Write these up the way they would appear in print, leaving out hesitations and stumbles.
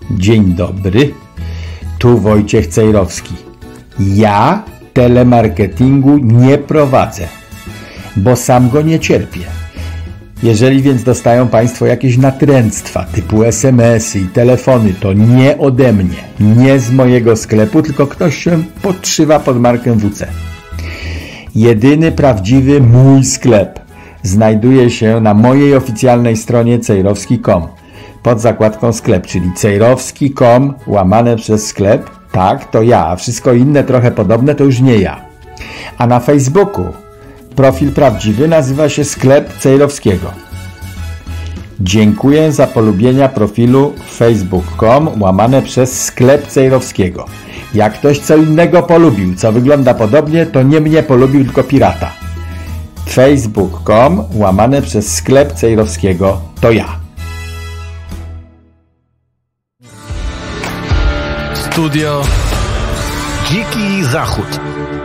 Dzień dobry, tu Wojciech Cejrowski. Ja telemarketingu nie prowadzę, bo sam go nie cierpię. Jeżeli więc dostają Państwo jakieś natręctwa typu SMS-y i telefony, to nie ode mnie, nie z mojego sklepu, tylko ktoś się podszywa pod markę WC. Jedyny prawdziwy mój sklep znajduje się na mojej oficjalnej stronie cejrowski.com pod zakładką sklep, czyli cejrowski.com /sklep. Tak, to ja, a wszystko inne trochę podobne to już nie ja. A na Facebooku profil prawdziwy nazywa się Sklep Cejrowskiego. Dziękuję za polubienia profilu facebook.com /sklep Cejrowskiego. Jak ktoś co innego polubił, co wygląda podobnie, to nie mnie polubił, tylko pirata. facebook.com /sklep Cejrowskiego to ja. Studio Dziki Zachód.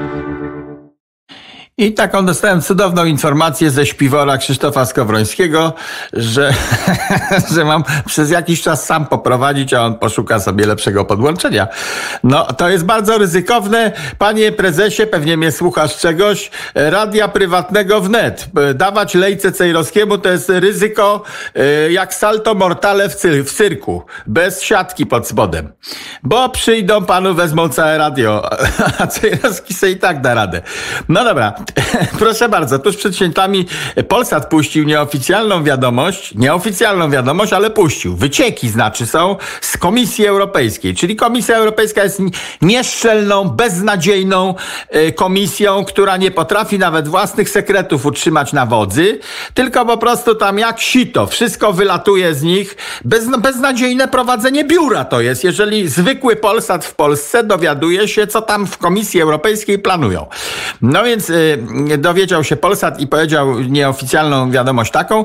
I taką dostałem cudowną informację ze śpiwora Krzysztofa Skowrońskiego, że mam przez jakiś czas sam poprowadzić, a on poszuka sobie lepszego podłączenia. No, to jest bardzo ryzykowne. Panie prezesie, pewnie mnie słuchasz czegoś, radia prywatnego wnet. Dawać lejce Cejrowskiemu to jest ryzyko jak salto mortale w cyrku, bez siatki pod spodem. Bo przyjdą panu, wezmą całe radio, a Cejrowski sobie i tak da radę. No dobra. Proszę bardzo, tuż przed świętami Polsat puścił nieoficjalną wiadomość, ale puścił. Wycieki są z Komisji Europejskiej, czyli Komisja Europejska jest nieszczelną, beznadziejną komisją, która nie potrafi nawet własnych sekretów utrzymać na wodzy, tylko po prostu tam jak sito, wszystko wylatuje z nich. Beznadziejne prowadzenie biura to jest, jeżeli zwykły Polsat w Polsce dowiaduje się, co tam w Komisji Europejskiej planują. No więc dowiedział się Polsat i powiedział nieoficjalną wiadomość taką,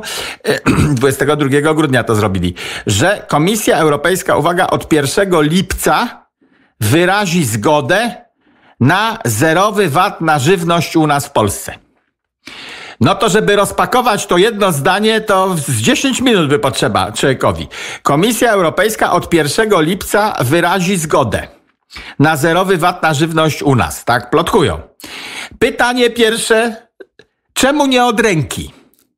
22 grudnia to zrobili, że Komisja Europejska, uwaga, od 1 lipca wyrazi zgodę na zerowy VAT na żywność u nas w Polsce. No to żeby rozpakować to jedno zdanie, to z 10 minut by potrzeba człowiekowi. Komisja Europejska od 1 lipca wyrazi zgodę na zerowy VAT na żywność u nas, tak? Plotkują. Pytanie pierwsze, czemu nie od ręki?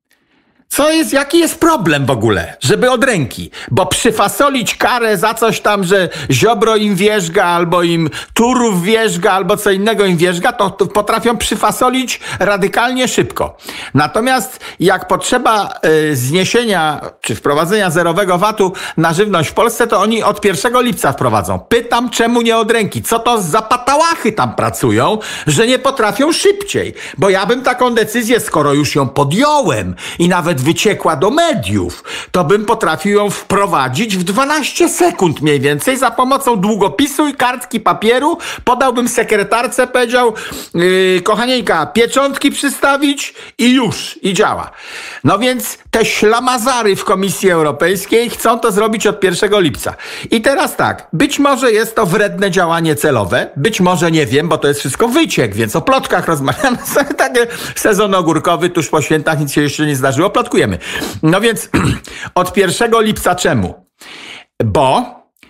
Jaki jest problem w ogóle, żeby od ręki? Bo przyfasolić karę za coś tam, że Ziobro im wierzga, albo im Turów wierzga, albo co innego im wierzga, to potrafią przyfasolić radykalnie szybko. Natomiast jak potrzeba zniesienia czy wprowadzenia zerowego VAT-u na żywność w Polsce, to oni od 1 lipca wprowadzą. Pytam, czemu nie od ręki? Co to za patałachy tam pracują, że nie potrafią szybciej? Bo ja bym taką decyzję, skoro już ją podjąłem i nawet wyciekła do mediów, to bym potrafił ją wprowadzić w 12 sekund mniej więcej za pomocą długopisu i kartki papieru. Podałbym sekretarce, powiedział, kochanieńka, pieczątki przystawić i już, i działa. No więc te ślamazary w Komisji Europejskiej chcą to zrobić od 1 lipca. I teraz tak, być może jest to wredne działanie celowe, być może nie wiem, bo to jest wszystko wyciek, więc o plotkach rozmawiamy. Taki sezon ogórkowy tuż po świętach, nic się jeszcze nie zdarzyło, plotkujemy. No więc od 1 lipca czemu? Bo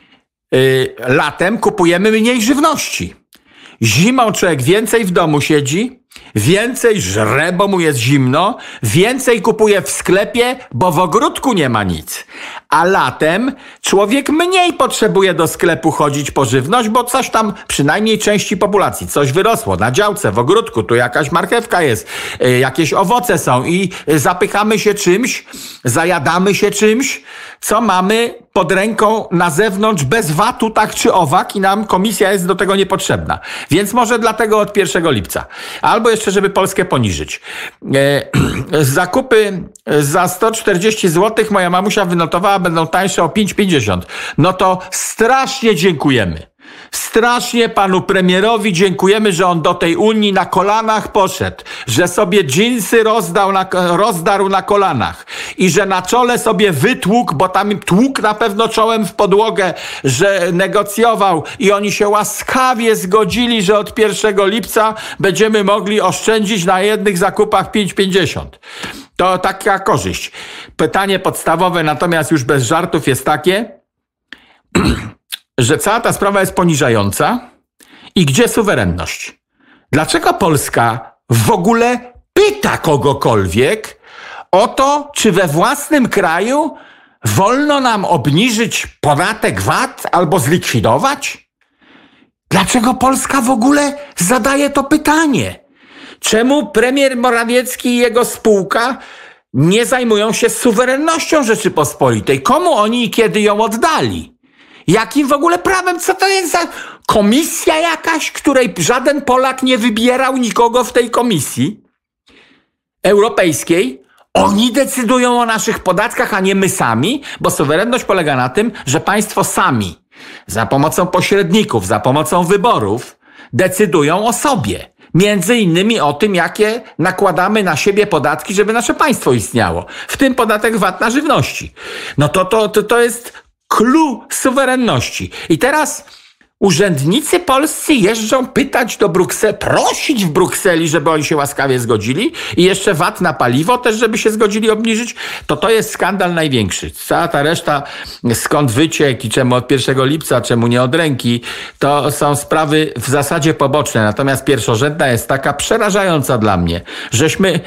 latem kupujemy mniej żywności. Zimą człowiek więcej w domu siedzi, więcej żre, bo mu jest zimno, więcej kupuje w sklepie, bo w ogródku nie ma nic. A latem człowiek mniej potrzebuje do sklepu chodzić po żywność, bo coś tam, przynajmniej części populacji, coś wyrosło na działce, w ogródku, tu jakaś marchewka jest, jakieś owoce są i zapychamy się czymś, zajadamy się czymś, co mamy pod ręką na zewnątrz bez VAT-u, tak czy owak, i nam komisja jest do tego niepotrzebna. Więc może dlatego od 1 lipca. Albo jeszcze, żeby Polskę poniżyć. Zakupy za 140 zł moja mamusia wynotowała, będą tańsze o 5,50. No to strasznie dziękujemy. Strasznie panu premierowi dziękujemy, że on do tej Unii na kolanach poszedł, że sobie dżinsy rozdarł na kolanach i że na czole sobie wytłukł, bo tam tłukł na pewno czołem w podłogę, że negocjował i oni się łaskawie zgodzili, że od 1 lipca będziemy mogli oszczędzić na jednych zakupach 5,50. To taka korzyść. Pytanie podstawowe natomiast już bez żartów jest takie, że cała ta sprawa jest poniżająca i gdzie suwerenność? Dlaczego Polska w ogóle pyta kogokolwiek o to, czy we własnym kraju wolno nam obniżyć podatek VAT albo zlikwidować? Dlaczego Polska w ogóle zadaje to pytanie? Czemu premier Morawiecki i jego spółka nie zajmują się suwerennością Rzeczypospolitej? Komu oni i kiedy ją oddali? Jakim w ogóle prawem? Co to jest za komisja jakaś, której żaden Polak nie wybierał nikogo w tej komisji europejskiej? Oni decydują o naszych podatkach, a nie my sami, bo suwerenność polega na tym, że państwo sami, za pomocą pośredników, za pomocą wyborów, decydują o sobie. Między innymi o tym, jakie nakładamy na siebie podatki, żeby nasze państwo istniało. W tym podatek VAT na żywności. No to jest clou suwerenności. I teraz urzędnicy polscy jeżdżą pytać do Brukseli, prosić w Brukseli, żeby oni się łaskawie zgodzili i jeszcze VAT na paliwo też, żeby się zgodzili obniżyć. To jest skandal największy. Cała ta reszta, skąd wyciek i czemu od 1 lipca, czemu nie od ręki, to są sprawy w zasadzie poboczne. Natomiast pierwszorzędna jest taka przerażająca dla mnie, żeśmy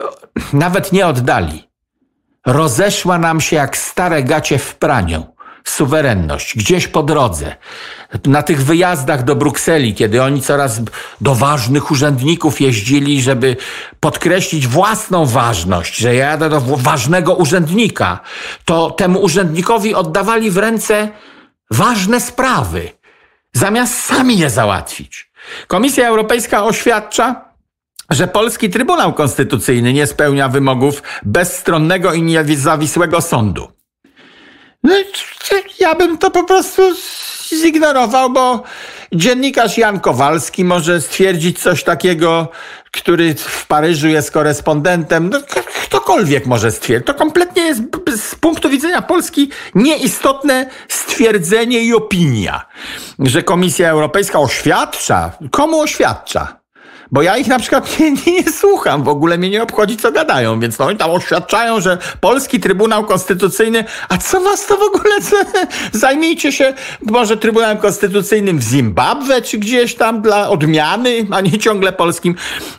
nawet nie oddali. Rozeszła nam się jak stare gacie w praniu suwerenność, gdzieś po drodze. Na tych wyjazdach do Brukseli, kiedy oni coraz do ważnych urzędników jeździli, żeby podkreślić własną ważność, że jadę do ważnego urzędnika, to temu urzędnikowi oddawali w ręce ważne sprawy, zamiast sami je załatwić. Komisja Europejska oświadcza, że polski Trybunał Konstytucyjny nie spełnia wymogów bezstronnego i niezawisłego sądu. No, ja bym to po prostu zignorował, bo dziennikarz Jan Kowalski może stwierdzić coś takiego, który w Paryżu jest korespondentem. No, ktokolwiek może stwierdzić. To kompletnie jest z punktu widzenia Polski nieistotne stwierdzenie i opinia, że Komisja Europejska oświadcza. Komu oświadcza? Bo ja ich na przykład nie słucham, w ogóle mnie nie obchodzi, co gadają, więc oni tam oświadczają, że polski Trybunał Konstytucyjny, a co was to w ogóle, zajmijcie się może Trybunałem Konstytucyjnym w Zimbabwe, czy gdzieś tam dla odmiany, a nie ciągle polskim.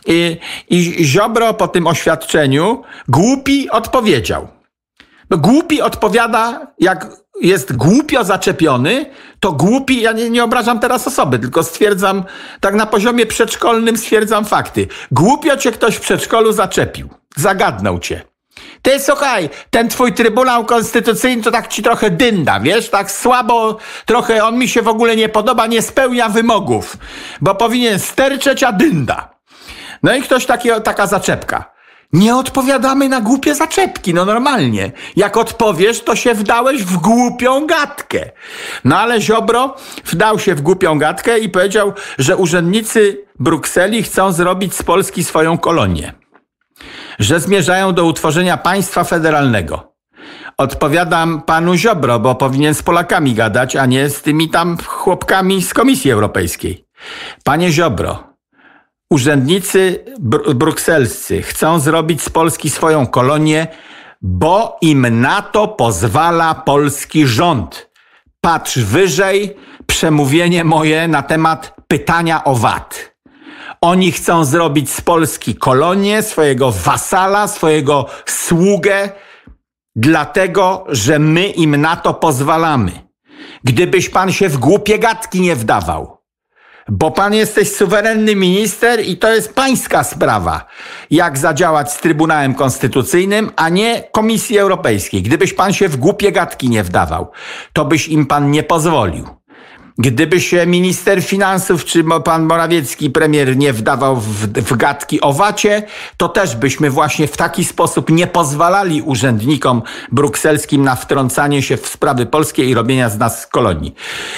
I Ziobro po tym oświadczeniu głupi odpowiedział. No głupi odpowiada, jak jest głupio zaczepiony, to głupi, ja nie obrażam teraz osoby, tylko stwierdzam, tak na poziomie przedszkolnym stwierdzam fakty. Głupio cię ktoś w przedszkolu zaczepił, zagadnął cię. Ty słuchaj, ten twój Trybunał Konstytucyjny to tak ci trochę dynda, wiesz, tak słabo, trochę on mi się w ogóle nie podoba, nie spełnia wymogów, bo powinien sterczeć, a dynda. No i ktoś taka zaczepka. Nie odpowiadamy na głupie zaczepki, no normalnie. Jak odpowiesz, to się wdałeś w głupią gadkę. No ale Ziobro wdał się w głupią gadkę i powiedział, że urzędnicy Brukseli chcą zrobić z Polski swoją kolonię. Że zmierzają do utworzenia państwa federalnego. Odpowiadam panu Ziobro, bo powinien z Polakami gadać, a nie z tymi tam chłopkami z Komisji Europejskiej. Panie Ziobro, urzędnicy brukselscy chcą zrobić z Polski swoją kolonię, bo im na to pozwala polski rząd. Patrz wyżej, przemówienie moje na temat pytania o VAT. Oni chcą zrobić z Polski kolonię, swojego wasala, swojego sługę, dlatego, że my im na to pozwalamy. Gdybyś pan się w głupie gadki nie wdawał, bo pan jesteś suwerenny minister i to jest pańska sprawa, jak zadziałać z Trybunałem Konstytucyjnym, a nie Komisji Europejskiej. Gdybyś pan się w głupie gadki nie wdawał, to byś im pan nie pozwolił. Gdyby się minister finansów czy pan Morawiecki, premier, nie wdawał w gadki o VAT-cie, to też byśmy właśnie w taki sposób nie pozwalali urzędnikom brukselskim na wtrącanie się w sprawy polskie i robienia z nas kolonii.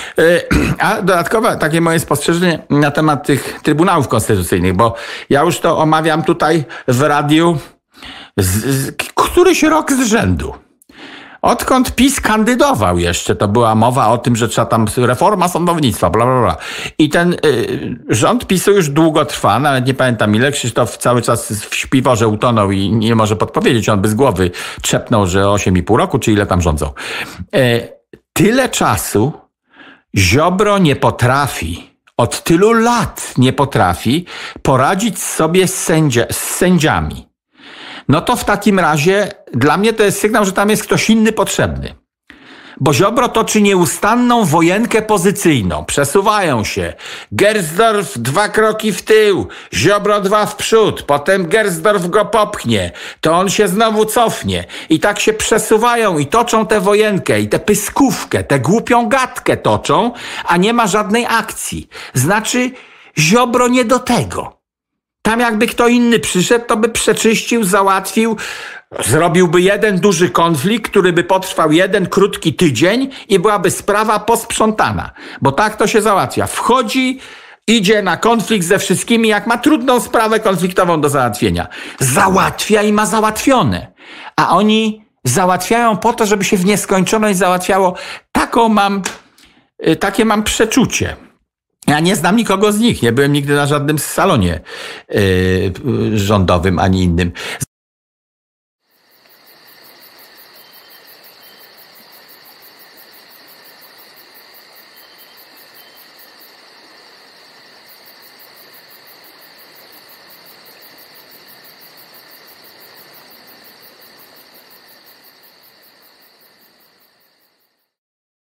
A dodatkowo takie moje spostrzeżenie na temat tych trybunałów konstytucyjnych, bo ja już to omawiam tutaj w radiu któryś rok z rzędu. Odkąd PiS kandydował jeszcze, to była mowa o tym, że trzeba tam reforma sądownictwa, bla, bla, bla. I ten rząd PiS-u już długo trwa, nawet nie pamiętam ile, Krzysztof cały czas w śpiworze utonął i nie może podpowiedzieć, on by z głowy trzepnął, że 8,5 roku, czy ile tam rządzą. tyle czasu Ziobro nie potrafi, od tylu lat nie potrafi poradzić sobie z sędziami. No to w takim razie dla mnie to jest sygnał, że tam jest ktoś inny potrzebny. Bo Ziobro toczy nieustanną wojenkę pozycyjną. Przesuwają się. Gersdorf 2 kroki w tył, Ziobro 2 w przód, potem Gersdorf go popchnie, to on się znowu cofnie. I tak się przesuwają i toczą tę wojenkę i tę pyskówkę, tę głupią gadkę toczą, a nie ma żadnej akcji. Znaczy Ziobro nie do tego. Tam jakby kto inny przyszedł, to by przeczyścił, załatwił, zrobiłby jeden duży konflikt, który by potrwał jeden krótki tydzień i byłaby sprawa posprzątana. Bo tak to się załatwia. Wchodzi, idzie na konflikt ze wszystkimi, jak ma trudną sprawę konfliktową do załatwienia. Załatwia i ma załatwione. A oni załatwiają po to, żeby się w nieskończoność załatwiało. Takie mam przeczucie. Ja nie znam nikogo z nich, nie byłem nigdy na żadnym salonie rządowym ani innym.